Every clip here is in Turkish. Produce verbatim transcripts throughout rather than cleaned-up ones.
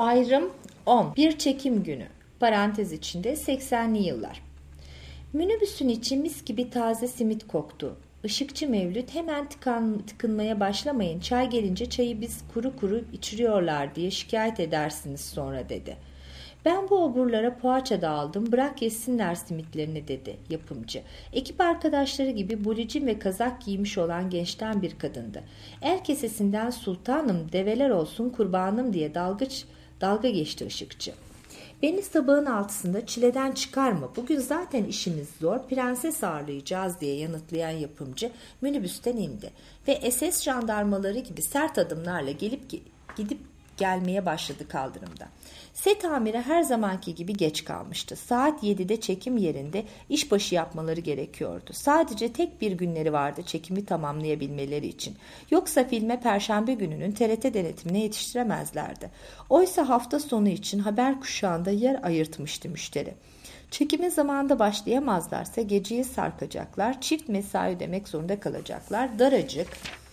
Ayrım on. Bir çekim günü. Parantez içinde seksenli yıllar. Minibüsün içi mis gibi taze simit koktu. Işıkçı Mevlüt hemen tıkan, tıkınmaya başlamayın. Çay gelince çayı biz kuru kuru içiriyorlar diye şikayet edersiniz sonra dedi. Ben bu oburlara poğaça da aldım. Bırak yesinler simitlerini dedi yapımcı. Ekip arkadaşları gibi bulicin ve kazak giymiş olan gençten bir kadındı. El kesesinden sultanım develer olsun kurbanım diye dalgıç, dalga geçti ışıkçı. Beni sabahın altısında çileden çıkarma. Bugün zaten işimiz zor. Prenses ağırlayacağız diye yanıtlayan yapımcı minibüsten indi. Ve S S jandarmaları gibi sert adımlarla gelip gidip gelmeye başladı kaldırımda. Set amiri her zamanki gibi geç kalmıştı. Saat yedide çekim yerinde işbaşı yapmaları gerekiyordu. Sadece tek bir günleri vardı çekimi tamamlayabilmeleri için. Yoksa filme Perşembe gününün T R T denetimine yetiştiremezlerdi. Oysa hafta sonu için haber kuşağında yer ayırtmıştı müşteri. Çekime zamanında başlayamazlarsa geceye sarkacaklar, çift mesai ödemek zorunda kalacaklar, daracık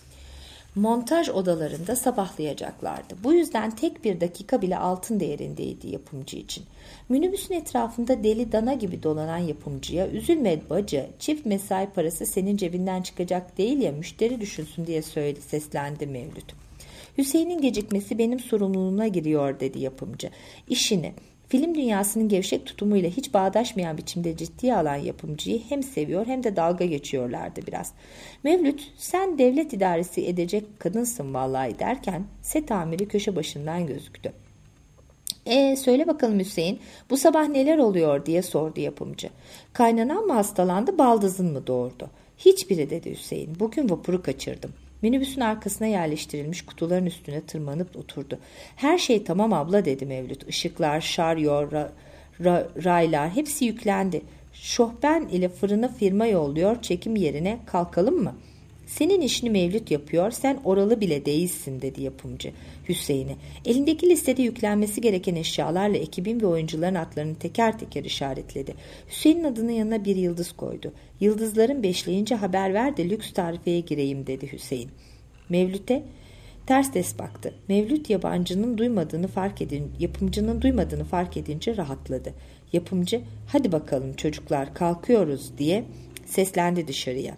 montaj odalarında sabahlayacaklardı. Bu yüzden tek bir dakika bile altın değerindeydi yapımcı için. Minibüsün etrafında deli dana gibi dolanan yapımcıya üzülme bacı, çift mesai parası senin cebinden çıkacak değil ya müşteri düşünsün diye söyledi, seslendi Mevlüt. Hüseyin'in gecikmesi benim sorumluluğuma giriyor dedi yapımcı. İşini film dünyasının gevşek tutumuyla hiç bağdaşmayan biçimde ciddiye alan yapımcıyı hem seviyor hem de dalga geçiyorlardı biraz. Mevlüt sen devlet idaresi edecek kadınsın vallahi derken set amiri köşe başından gözüktü. E söyle bakalım Hüseyin bu sabah neler oluyor diye sordu yapımcı. Kaynanan mı hastalandı baldızın mı doğurdu? Hiçbiri dedi Hüseyin. Bugün vapuru kaçırdım. Minibüsün arkasına yerleştirilmiş kutuların üstüne tırmanıp oturdu. Her şey tamam abla dedi Mevlüt. Işıklar, şaryo, ra, ra, raylar hepsi yüklendi. Şofben ile fırını firma yolluyor çekim yerine kalkalım mı? Senin işini Mevlüt yapıyor sen oralı bile değilsin dedi yapımcı Hüseyin'e. Elindeki listede yüklenmesi gereken eşyalarla ekibin ve oyuncuların adlarını teker teker işaretledi. Hüseyin'in adının yanına bir yıldız koydu. Yıldızların beşleyince haber ver de lüks tarifeye gireyim dedi Hüseyin. Mevlüt'e ters ters baktı. Mevlüt yabancının duymadığını fark edin, yapımcının duymadığını fark edince rahatladı. Yapımcı hadi bakalım çocuklar kalkıyoruz diye seslendi dışarıya.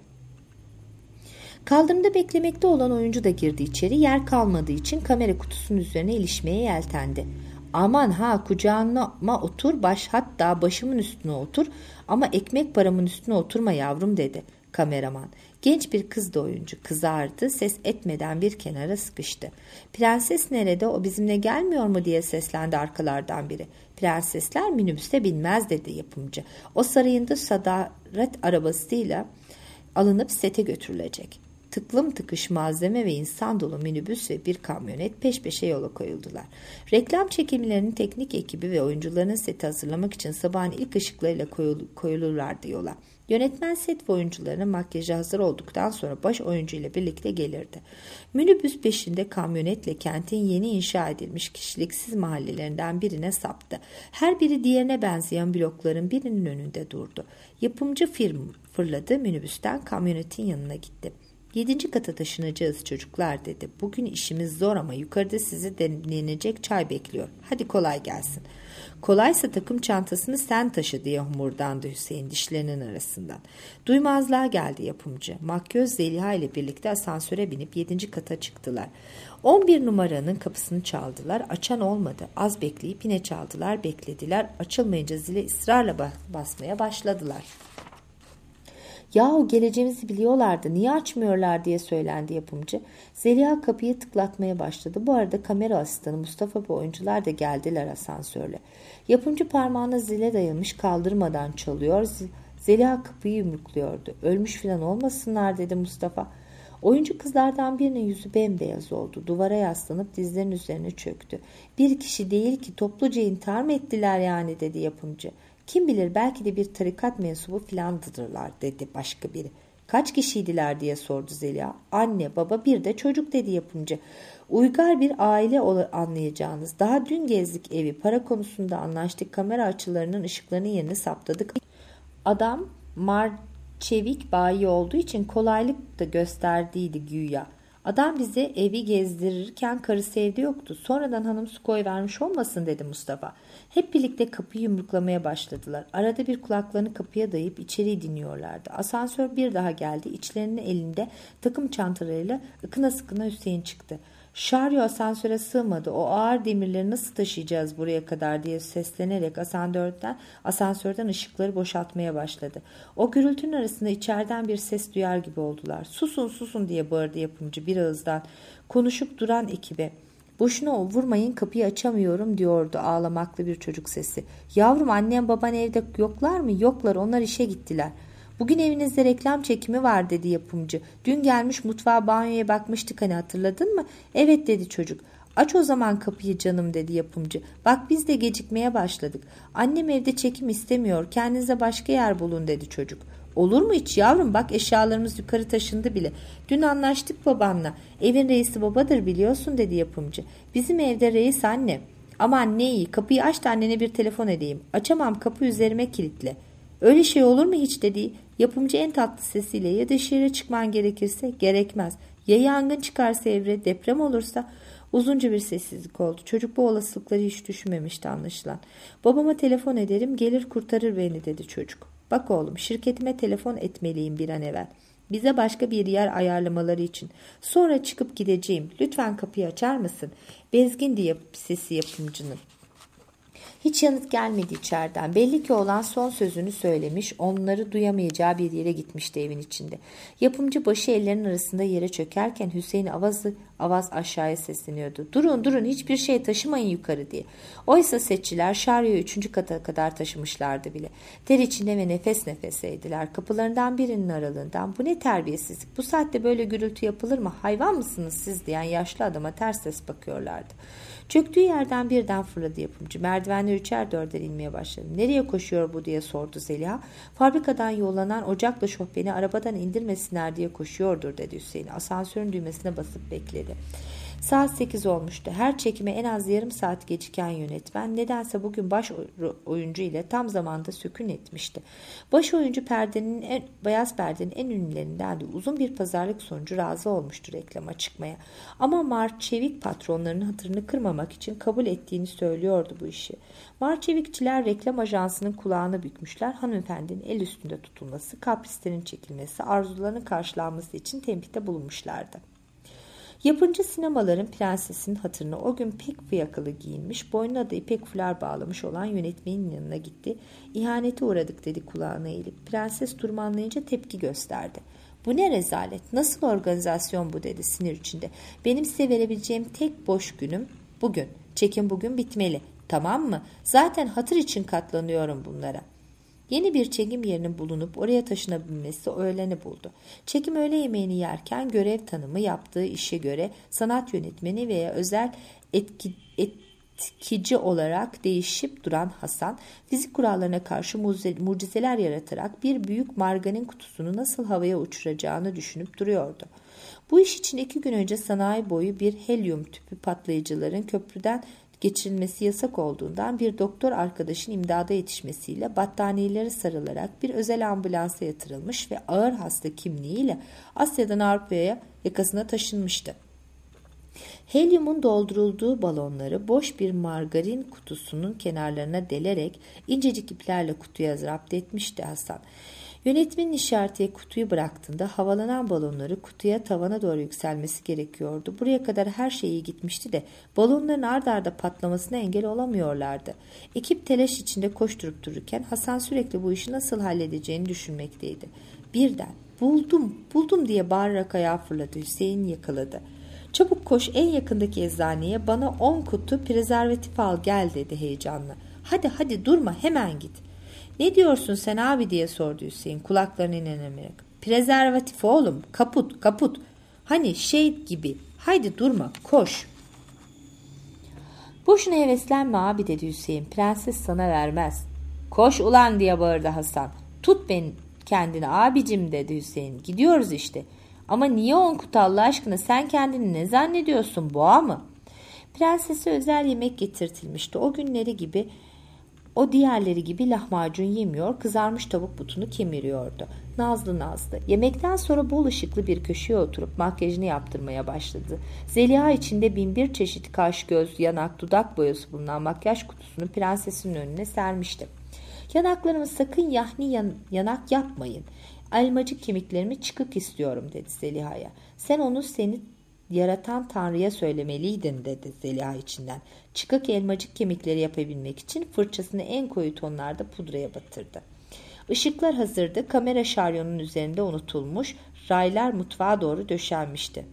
Kaldırımda beklemekte olan oyuncu da girdi içeri. Yer kalmadığı için kamera kutusunun üzerine ilişmeye yeltendi. Aman ha kucağıma otur baş hatta başımın üstüne otur ama ekmek paramın üstüne oturma yavrum dedi kameraman. Genç bir kız da oyuncu kızardı ses etmeden bir kenara sıkıştı. Prenses nerede o bizimle gelmiyor mu diye seslendi arkalardan biri. Prensesler minibüste binmez dedi yapımcı. O sarayında sadaret arabasıyla alınıp sete götürülecek. Tıklım tıkış malzeme ve insan dolu minibüs ve bir kamyonet peş peşe yola koyuldular. Reklam çekimlerinin teknik ekibi ve oyuncuların seti hazırlamak için sabahın ilk ışıklarıyla koyul, koyulurlardı yola. Yönetmen set ve oyuncuların makyajı hazır olduktan sonra baş oyuncu ile birlikte gelirdi. Minibüs peşinde kamyonetle kentin yeni inşa edilmiş kişiliksiz mahallelerinden birine saptı. Her biri diğerine benzeyen blokların birinin önünde durdu. Yapımcı film fırladı minibüsten kamyonetin yanına gitti. Yedinci kata taşınacağız çocuklar dedi. Bugün işimiz zor ama yukarıda sizi demlenecek çay bekliyor. Hadi kolay gelsin. Kolaysa takım çantasını sen taşı diye homurdandı Hüseyin dişlerinin arasından. Duymazlığa geldi yapımcı. Makyöz Zeliha ile birlikte asansöre binip yedinci kata çıktılar. on bir numaranın kapısını çaldılar. Açan olmadı. Az bekleyip yine çaldılar, beklediler. Açılmayınca zile ısrarla basmaya başladılar. Yahu geleceğimizi biliyorlardı niye açmıyorlar diye söylendi yapımcı. Zeliha kapıyı tıklatmaya başladı. Bu arada kamera asistanı Mustafa ve oyuncular da geldiler asansörle. Yapımcı parmağına zile dayamış kaldırmadan çalıyor. Zeliha kapıyı yumrukluyordu. Ölmüş filan olmasınlar dedi Mustafa. Oyuncu kızlardan birinin yüzü bembeyaz oldu. Duvara yaslanıp dizlerinin üzerine çöktü. Bir kişi değil ki topluca intihar mı ettiler yani dedi yapımcı. Kim bilir belki de bir tarikat mensubu filandırlar dedi başka biri. Kaç kişiydiler diye sordu Zeliha. Anne, baba bir de çocuk dedi yapımcı. Uygar bir aile anlayacağınız. Daha dün gezdik evi. Para konusunda anlaştık. Kamera açılarının ışıklarının yerini saptadık. Adam Marçevik bayi olduğu için kolaylık da gösterdiydi güya. Adam bize evi gezdirirken karısı evde yoktu. Sonradan hanım su koyvermiş olmasın dedi Mustafa. Hep birlikte kapıyı yumruklamaya başladılar. Arada bir kulaklarını kapıya dayayıp içeriği dinliyorlardı. Asansör bir daha geldi. İçlerinin elinde takım çantalarıyla ıkına sıkına Hüseyin çıktı. Şaryo asansöre sığmadı. O ağır demirleri nasıl taşıyacağız buraya kadar diye seslenerek asansörden, asansörden ışıkları boşaltmaya başladı. O gürültünün arasında içeriden bir ses duyar gibi oldular. Susun susun diye bağırdı yapımcı bir ağızdan. Konuşup duran ekibe. Boşuna o vurmayın kapıyı açamıyorum diyordu ağlamaklı bir çocuk sesi. Yavrum annem baban evde yoklar mı? Yoklar, onlar işe gittiler. Bugün evinizde reklam çekimi var dedi yapımcı. Dün gelmiş mutfağa banyoya bakmıştık hani hatırladın mı? Evet dedi çocuk. Aç o zaman kapıyı canım dedi yapımcı. Bak biz de gecikmeye başladık. Annem evde çekim istemiyor. Kendinize başka yer bulun dedi çocuk. Olur mu hiç yavrum, bak eşyalarımız yukarı taşındı bile. Dün anlaştık babanla. Evin reisi babadır biliyorsun dedi yapımcı. Bizim evde reis anne. Aman ne iyi, kapıyı aç da annene bir telefon edeyim. Açamam, kapı üzerime kilitle. Öyle şey olur mu hiç dedi. Yapımcı en tatlı sesiyle, ya dışarı çıkman gerekirse gerekmez. Ya yangın çıkarsa evre, deprem olursa. Uzunca bir sessizlik oldu. Çocuk bu olasılıkları hiç düşünmemişti anlaşılan. Babama telefon ederim, gelir kurtarır beni dedi çocuk. Bak oğlum, şirketime telefon etmeliyim bir an evvel. Bize başka bir yer ayarlamaları için. Sonra çıkıp gideceğim. Lütfen kapıyı açar mısın? Bezgin diye sesi yapımcının. Hiç yanıt gelmedi içeriden. Belli ki oğlan son sözünü söylemiş, onları duyamayacağı bir yere gitmişti evin içinde. Yapımcı başı ellerinin arasında yere çökerken Hüseyin avazı avaz aşağıya sesleniyordu. Durun durun, hiçbir şey taşımayın yukarı diye. Oysa setçiler şaryoyu üçüncü kata kadar taşımışlardı bile. Ter içinde ve nefes nefeseydiler. Kapılarından birinin aralığından bu ne terbiyesizlik, bu saatte böyle gürültü yapılır mı, hayvan mısınız siz diyen yaşlı adama ters ters bakıyorlardı. Çöktüğü yerden birden fırladı yapımcı. Merdivenler üçer dörder inmeye başladı. Nereye koşuyor bu diye sordu Zeliha. Fabrikadan yollanan ocakla şofbeni arabadan indirmesinler diye koşuyordur dedi Hüseyin. Asansörün düğmesine basıp bekledi. Saat sekiz olmuştu. Her çekime en az yarım saat geciken yönetmen nedense bugün baş oyuncu ile tam zamanda sökün etmişti. Baş oyuncu perdenin en, beyaz perdenin en ünlülerindendi. Uzun bir pazarlık sonucu razı olmuştu reklama çıkmaya. Ama Marçevik patronlarının hatırını kırmamak için kabul ettiğini söylüyordu bu işi. Marçevikçiler reklam ajansının kulağını bükmüşler. Hanımefendinin el üstünde tutulması, kaprislerin çekilmesi, arzularının karşılanması için tempihte bulunmuşlardı. Yapımcı sinemaların prensesinin hatırına o gün pek fiyakalı giyinmiş, boynuna da ipek fular bağlamış olan yönetmenin yanına gitti. İhanete uğradık dedi kulağına eğilip. Prenses durumu anlayınca tepki gösterdi. Bu ne rezalet, nasıl organizasyon bu dedi sinir içinde. Benim size verebileceğim tek boş günüm bugün. Çekim bugün bitmeli, tamam mı? Zaten hatır için katlanıyorum bunlara. Yeni bir çekim yerinin bulunup oraya taşınabilmesi öğleni buldu. Çekim öğle yemeğini yerken görev tanımı yaptığı işe göre sanat yönetmeni veya özel etki, etkici olarak değişip duran Hasan, fizik kurallarına karşı mucizeler yaratarak bir büyük margarin kutusunu nasıl havaya uçuracağını düşünüp duruyordu. Bu iş için iki gün önce sanayi boyu bir helyum tüpü patlayıcıların köprüden geçirilmesi yasak olduğundan bir doktor arkadaşın imdada yetişmesiyle battaniyeleri sarılarak bir özel ambulansa yatırılmış ve ağır hasta kimliğiyle Asya'dan Avrupa'ya yakasına taşınmıştı. Helyumun doldurulduğu balonları boş bir margarin kutusunun kenarlarına delerek incecik iplerle kutuya zapt etmişti Hasan. Yönetmenin işaretiye kutuyu bıraktığında havalanan balonları kutuya tavana doğru yükselmesi gerekiyordu. Buraya kadar her şey iyi gitmişti de balonların ard arda patlamasına engel olamıyorlardı. Ekip telaş içinde koşturup dururken Hasan sürekli bu işi nasıl halledeceğini düşünmekteydi. Birden buldum buldum diye bağırarak ayağa fırladı. Hüseyin yakaladı. Çabuk koş en yakındaki eczaneye, bana on kutu prezervatif al gel dedi heyecanla. Hadi hadi durma, hemen git. Ne diyorsun sen abi diye sordu Hüseyin kulaklarına inanamayarak. Prezervatif oğlum, kaput kaput. Hani şey gibi, haydi durma koş. Boşuna heveslenme abi dedi Hüseyin, prenses sana vermez. Koş ulan diye bağırdı Hasan. Tut beni kendini abicim dedi Hüseyin, gidiyoruz işte. Ama niye on kutu Allah aşkına, sen kendini ne zannediyorsun, boğa mı? Prensese özel yemek getirtilmişti. O günleri gibi O diğerleri gibi lahmacun yemiyor, kızarmış tavuk butunu kemiriyordu. Nazlı nazlı. Yemekten sonra bol ışıklı bir köşeye oturup makyajını yaptırmaya başladı. Zeliha içinde bin bir çeşit kaş, göz, yanak, dudak boyası bulunan makyaj kutusunu prensesin önüne sermişti. Yanaklarımı sakın yahni yan, yanak yapmayın. Elmacık kemiklerimi çıkık istiyorum dedi Zeliha'ya. Sen onu seni yaratan Tanrı'ya söylemeliydin dedi Zeliha içinden. Çıkık elmacık kemikleri yapabilmek için fırçasını en koyu tonlarda pudraya batırdı. Işıklar hazırdı. Kamera şaryonun üzerinde unutulmuş. Raylar mutfağa doğru döşenmişti.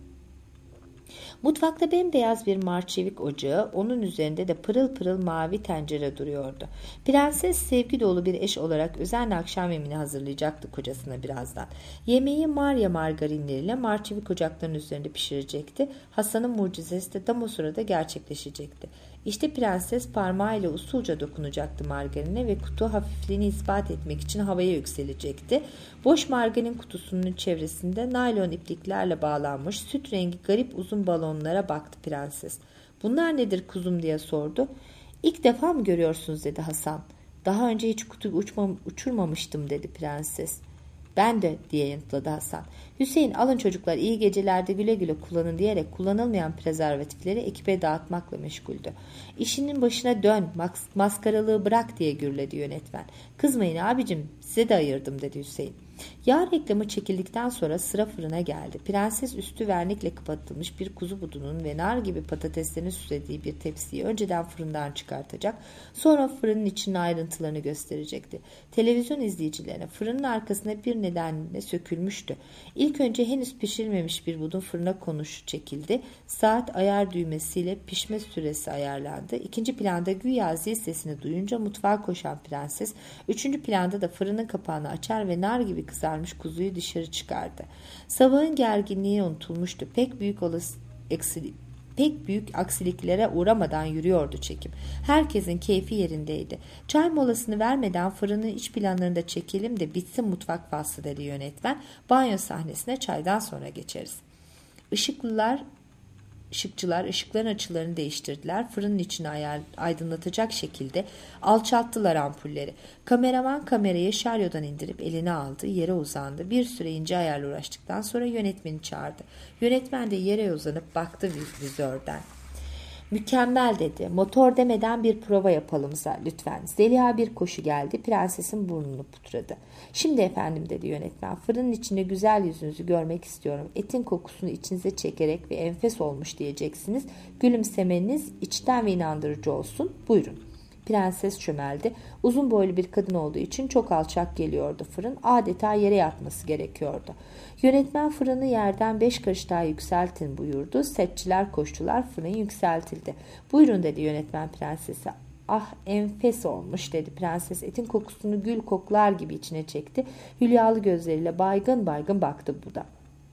Mutfakta bembeyaz bir marçevik ocağı, onun üzerinde de pırıl pırıl mavi tencere duruyordu. Prenses sevgi dolu bir eş olarak özenle akşam yemeğini hazırlayacaktı kocasına birazdan. Yemeği Maria margarinleriyle marçevik ocaklarının üzerinde pişirecekti. Hasan'ın mucizesi de tam o sırada gerçekleşecekti. İşte prenses parmağıyla usulca dokunacaktı margarine ve kutu hafifliğini ispat etmek için havaya yükselecekti. Boş margarin kutusunun çevresinde naylon ipliklerle bağlanmış süt rengi garip uzun balonlara baktı prenses. "Bunlar nedir kuzum?" diye sordu. "İlk defa mı görüyorsunuz?" dedi Hasan. "Daha önce hiç kutu uçmam, uçurmamıştım" dedi prenses. "Ben de" diye yanıtladı Hasan. "Hüseyin, alın çocuklar, iyi gecelerde güle güle kullanın" diyerek kullanılmayan prezervatifleri ekibe dağıtmakla meşguldü. "İşinin başına dön, mas- maskaralığı bırak" diye gürledi yönetmen. "Kızmayın abicim, size de ayırdım" dedi Hüseyin. Yağ reklamı çekildikten sonra sıra fırına geldi. Prenses üstü vernikle kapatılmış bir kuzu budunun ve nar gibi patateslerini süslediği bir tepsiyi önceden fırından çıkartacak, sonra fırının içinin ayrıntılarını gösterecekti. Televizyon izleyicilerine fırının arkasında bir nedenle sökülmüştü. İlk önce henüz pişirilmemiş bir budun fırına konuş çekildi. Saat ayar düğmesiyle pişme süresi ayarlandı. İkinci planda güya zil sesini duyunca mutfağa koşan prenses, üçüncü planda da fırının kapağını açar ve nar gibi kızarmış kuzuyu dışarı çıkardı. Sabahın gerginliği unutulmuştu. Pek büyük olası eksilik Pek büyük aksiliklere uğramadan yürüyordu çekim. Herkesin keyfi yerindeydi. "Çay molasını vermeden fırının iç planlarını da çekelim de bitsin mutfak faslı" dedi yönetmen. "Banyo sahnesine çaydan sonra geçeriz." Işıklılar Işıkçılar ışıkların açılarını değiştirdiler. Fırının içini ayar, aydınlatacak şekilde alçalttılar ampulleri. Kameraman kamerayı şaryodan indirip eline aldı, yere uzandı. Bir süre ince ayarla uğraştıktan sonra yönetmeni çağırdı. Yönetmen de yere uzanıp baktı vizörden. "Mükemmel" dedi. "Motor demeden bir prova yapalım lütfen." Zeliha bir koşu geldi. Prensesin burnunu putradı. "Şimdi efendim" dedi yönetmen. "Fırının içinde güzel yüzünüzü görmek istiyorum. Etin kokusunu içinize çekerek ve enfes olmuş diyeceksiniz. Gülümsemeniz içten ve inandırıcı olsun. Buyurun." Prenses çömeldi. Uzun boylu bir kadın olduğu için çok alçak geliyordu fırın. Adeta yere yatması gerekiyordu. Yönetmen "Fırını yerden beş karış daha yükseltin" buyurdu. Setçiler koştular. Fırın yükseltildi. "Buyurun" dedi yönetmen prensese. "Ah, enfes olmuş" dedi prenses. Etin kokusunu gül koklar gibi içine çekti. Hülyalı gözleriyle baygın baygın baktı bu da.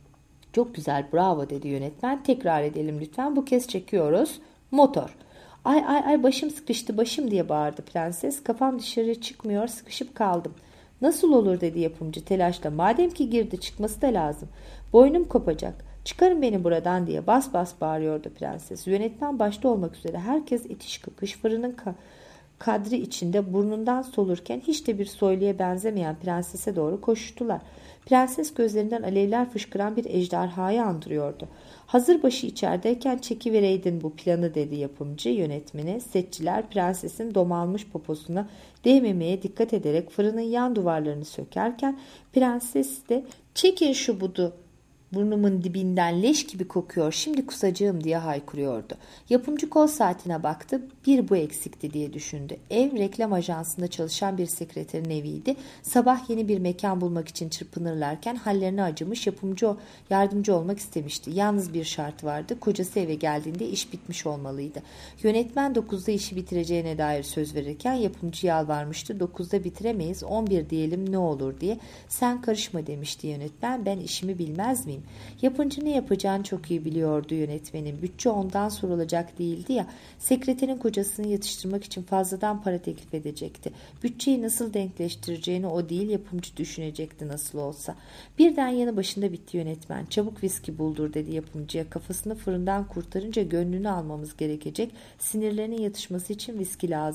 "Çok güzel, bravo" dedi yönetmen. "Tekrar edelim lütfen. Bu kez çekiyoruz. Motor." "Ay ay ay, başım sıkıştı, başım" diye bağırdı prenses. "Kafam dışarı çıkmıyor, sıkışıp kaldım." "Nasıl olur?" dedi yapımcı telaşla. "Madem ki girdi, çıkması da lazım. Boynum kopacak. Çıkarın beni buradan" diye bas bas bağırıyordu prenses. Yönetmen başta olmak üzere herkes itiş kakış fırının ka- kadri içinde burnundan solurken hiç de bir soyluya benzemeyen prensese doğru koştular. Prenses gözlerinden alevler fışkıran bir ejderhayı andırıyordu. "Hazır başı içerideyken çekivereydin bu planı" dedi yapımcı yönetmene. Setçiler prensesin domalmış poposuna değmemeye dikkat ederek fırının yan duvarlarını sökerken prenses de "Çekin şu budu, burnumun dibinden leş gibi kokuyor, şimdi kusacağım" diye haykırıyordu. Yapımcı kol saatine baktı. Bir bu eksikti diye düşündü. Ev reklam ajansında çalışan bir sekreterin eviydi. Sabah yeni bir mekan bulmak için çırpınırlarken hallerine acımış, yapımcı yardımcı olmak istemişti. Yalnız bir şartı vardı. Kocası eve geldiğinde iş bitmiş olmalıydı. Yönetmen dokuzda işi bitireceğine dair söz verirken yapımcı yalvarmıştı. "Dokuzda bitiremeyiz, on bir diyelim ne olur" diye. "Sen karışma" demişti yönetmen. "Ben işimi bilmez miyim?" Yapımcı ne yapacağını çok iyi biliyordu yönetmenin. Bütçe ondan sorulacak değildi ya. Sekreterin kocasını yatıştırmak için fazladan para teklif edecekti. Bütçeyi nasıl denkleştireceğini o değil, yapımcı düşünecekti nasıl olsa. Birden yanı başında bitti yönetmen. "Çabuk viski buldur" dedi yapımcıya. "Kafasını fırından kurtarınca gönlünü almamız gerekecek. Sinirlerinin yatışması için viski lazım."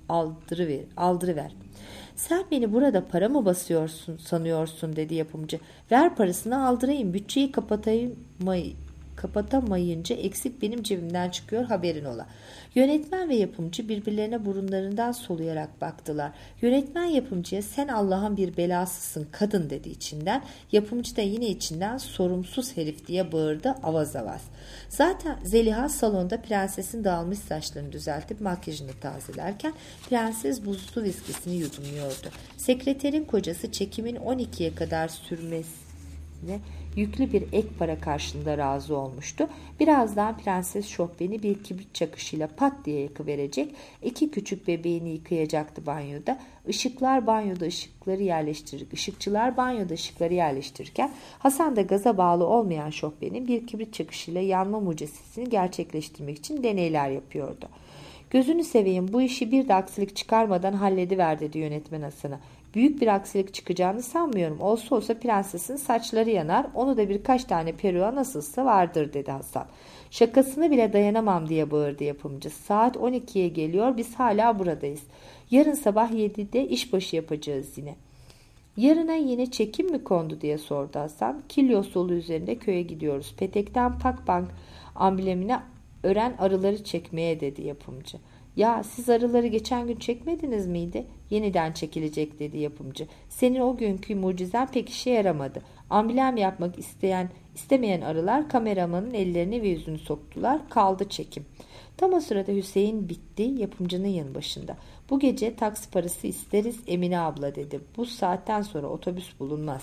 aldırıver, aldırıver. Sen beni burada para mı basıyorsun sanıyorsun dedi yapımcı. Ver parasını aldırayım, bütçeyi kapatayım mı? Kapatamayınca eksik benim cebimden çıkıyor, haberin ola. Yönetmen ve yapımcı birbirlerine burunlarından soluyarak baktılar. Yönetmen yapımcıya sen Allah'ın bir belasısın kadın dedi içinden. Yapımcı da yine içinden sorumsuz herif diye bağırdı avaz avaz. Zaten Zeliha salonda prensesin dağılmış saçlarını düzeltip makyajını tazelerken prenses buzlu viskisini yudumluyordu. Sekreterin kocası çekimin on ikiye kadar sürmesine yüklü bir ek para karşılığında razı olmuştu. Birazdan Prenses Şofbeni bir kibrit çakışıyla pat diye yakıverecek, iki küçük bebeğini yıkayacaktı banyoda. Işıklar banyoda ışıkları yerleştirir, ışıkçılar banyoda ışıkları yerleştirirken Hasan da gaza bağlı olmayan Şofbeni bir kibrit çakışıyla yanma mucizesini gerçekleştirmek için deneyler yapıyordu. Gözünü seveyim, bu işi bir de aksilik çıkarmadan hallediver dedi yönetmen Hasan'a. Büyük bir aksilik çıkacağını sanmıyorum. Olsa olsa prensesin saçları yanar. Onu da birkaç tane peruğa nasılsa vardır dedi Hasan. Şakasını bile dayanamam diye bağırdı yapımcı. Saat on ikiye geliyor. Biz hala buradayız. Yarın sabah yedide işbaşı yapacağız yine. Yarına yine çekim mi kondu diye sordu Hasan. Kilyos yolu üzerinde köye gidiyoruz. Petekten Pakbank amblemine ören arıları çekmeye dedi yapımcı. Ya siz arıları geçen gün çekmediniz miydi? Yeniden çekilecek dedi yapımcı. Senin o günkü mucizen pek işe yaramadı. Amblem yapmak isteyen istemeyen arılar kameramanın ellerini ve yüzünü soktular. Kaldı çekim. Tam o sırada Hüseyin bitti yapımcının yanı başında. Bu gece taksi parası isteriz Emine abla dedi. Bu saatten sonra otobüs bulunmaz.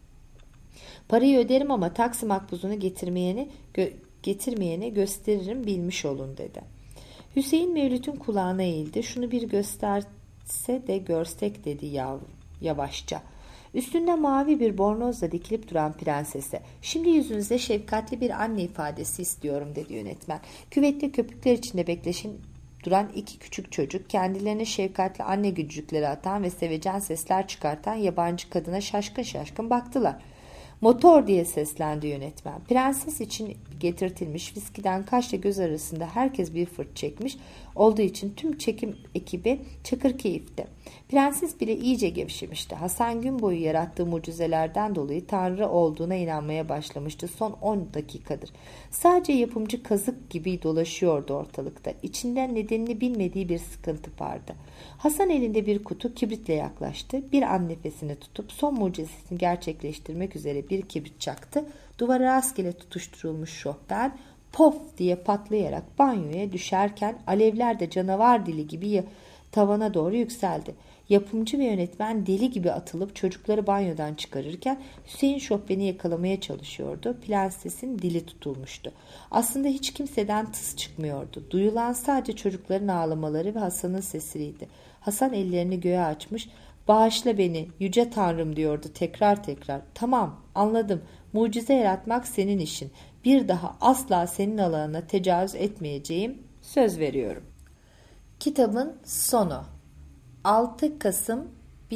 Parayı öderim ama taksi makbuzunu getirmeyeni gö getirmeyeni gösteririm bilmiş olun dedi. Hüseyin Mevlüt'ün kulağına eğildi. Şunu bir gösterse de görsek dedi yav, yavaşça. Üstünde mavi bir bornozla dikilip duran prensese. Şimdi yüzünüze şefkatli bir anne ifadesi istiyorum dedi yönetmen. Küvette köpükler içinde bekleşin duran iki küçük çocuk kendilerine şefkatli anne gülücükleri atan ve sevecen sesler çıkartan yabancı kadına şaşkın şaşkın baktılar. Motor diye seslendi yönetmen. Prenses için getirtilmiş viskiden kaşla göz arasında herkes bir fırt çekmiş olduğu için tüm çekim ekibi çakır keyifte. Prenses bile iyice gevşemişti. Hasan gün boyu yarattığı mucizelerden dolayı Tanrı olduğuna inanmaya başlamıştı son on dakikadır. Sadece yapımcı kazık gibi dolaşıyordu ortalıkta. İçinden nedenini bilmediği bir sıkıntı vardı. Hasan elinde bir kutu kibritle yaklaştı. Bir an nefesini tutup son mucizesini gerçekleştirmek üzere bir kibrit çaktı. Duvara rastgele tutuşturulmuş şofben pof diye patlayarak banyoya düşerken alevler de canavar dili gibi tavana doğru yükseldi. Yapımcı ve yönetmen deli gibi atılıp çocukları banyodan çıkarırken Hüseyin şofbeni yakalamaya çalışıyordu. Prensesin dili tutulmuştu. Aslında hiç kimseden tıs çıkmıyordu. Duyulan sadece çocukların ağlamaları ve Hasan'ın sesiydi. Hasan ellerini göğe açmış, bağışla beni yüce tanrım diyordu tekrar tekrar. Tamam, anladım, mucize yaratmak senin işin. Bir daha asla senin alanına tecavüz etmeyeceğim, söz veriyorum. Kitabın sonu. altı Kasım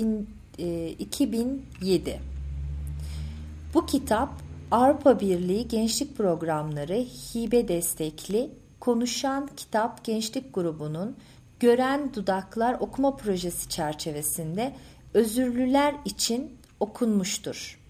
iki bin yedi. Bu kitap Avrupa Birliği Gençlik Programları hibe destekli Konuşan Kitap Gençlik Grubu'nun Gören Dudaklar okuma projesi çerçevesinde özürlüler için okunmuştur.